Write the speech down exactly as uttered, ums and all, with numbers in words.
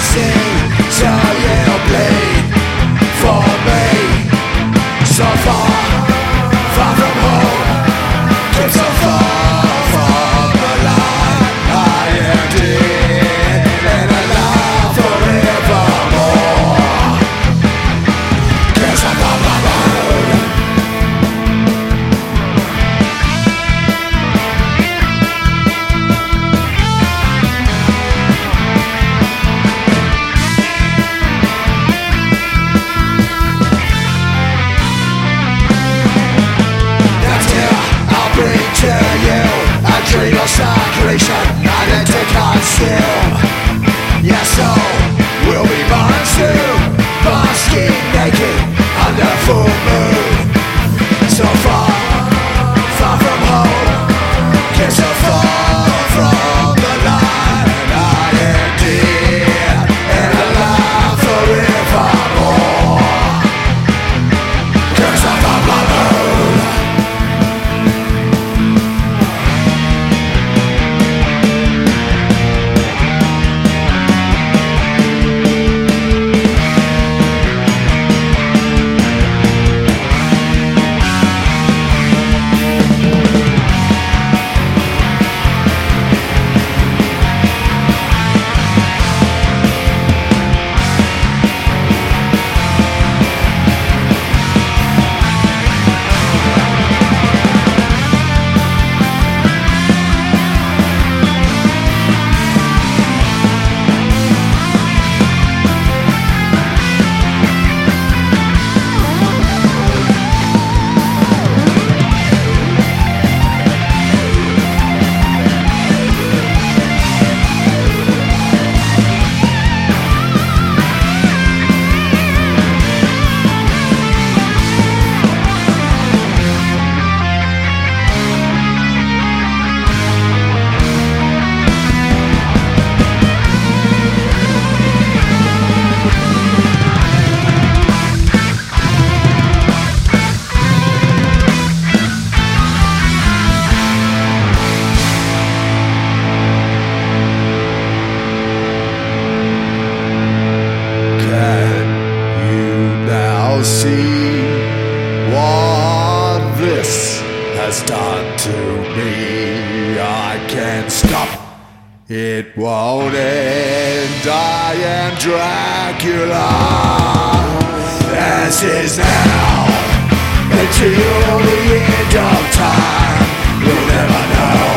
see, so you bleed for me. So far, far from home, keep so far from the light. I am dead and alive forevermore. Guess I'm on my own. Bring to you a dream of secretion, identity conceal. Yes, so we'll be born too, basking naked under full moon. So far, far from home, get so far from the light. I am dead and alive forevermore. 'Cause I'm on my own. See what this has done to me. I can't stop, it won't end. I am Dracula, as is now, until the end of time. You'll never know.